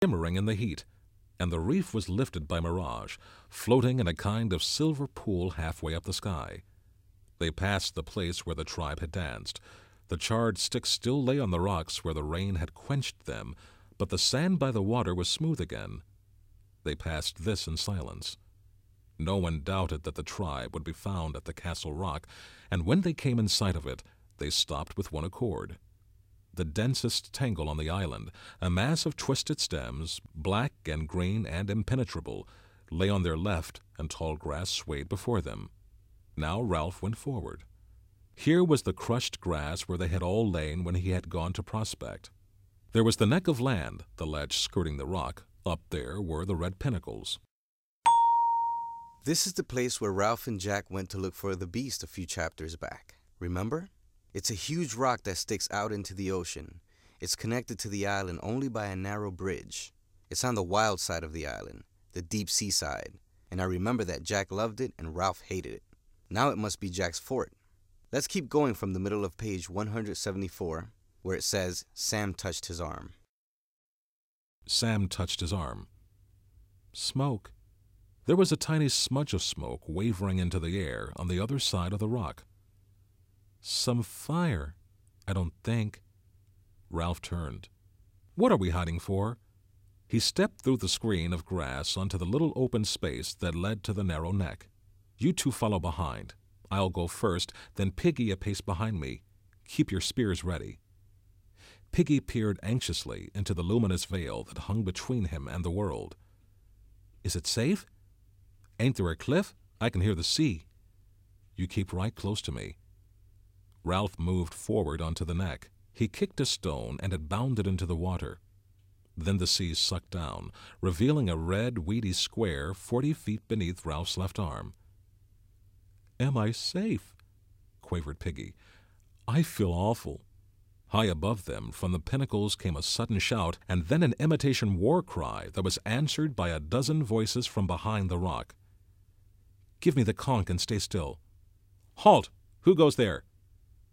shimmering in the heat, and the reef was lifted by mirage, floating in a kind of silver pool halfway up the sky. They passed the place where the tribe had danced. The charred sticks still lay on the rocks where the rain had quenched them, but the sand by the water was smooth again. They passed this in silence. No one doubted that the tribe would be found at the Castle Rock, and when they came in sight of it, they stopped with one accord. The densest tangle on the island, a mass of twisted stems, black and green and impenetrable, lay on their left, and tall grass swayed before them. Now Ralph went forward. Here was the crushed grass where they had all lain when he had gone to prospect. There was the neck of land, the ledge skirting the rock. Up there were the red pinnacles. This is the place where Ralph and Jack went to look for the beast a few chapters back. Remember? It's a huge rock that sticks out into the ocean. It's connected to the island only by a narrow bridge. It's on the wild side of the island, the deep sea side, and I remember that Jack loved it and Ralph hated it. Now it must be Jack's fort. Let's keep going from the middle of page 174, where it says, Sam touched his arm. Sam touched his arm. Smoke. There was a tiny smudge of smoke wavering into the air on the other side of the rock. Some fire, I don't think. Ralph turned. What are we hiding for? He stepped through the screen of grass onto the little open space that led to the narrow neck. You two follow behind. I'll go first, then Piggy a pace behind me. Keep your spears ready. Piggy peered anxiously into the luminous veil that hung between him and the world. Is it safe? Ain't there a cliff? I can hear the sea. You keep right close to me. Ralph moved forward onto the neck. He kicked a stone and it bounded into the water. Then the sea sucked down, revealing a red, weedy square 40 feet beneath Ralph's left arm. Am I safe? Quavered Piggy. I feel awful. High above them, from the pinnacles came a sudden shout, and then an imitation war cry that was answered by a dozen voices from behind the rock. Give me the conch and stay still. Halt! Who goes there?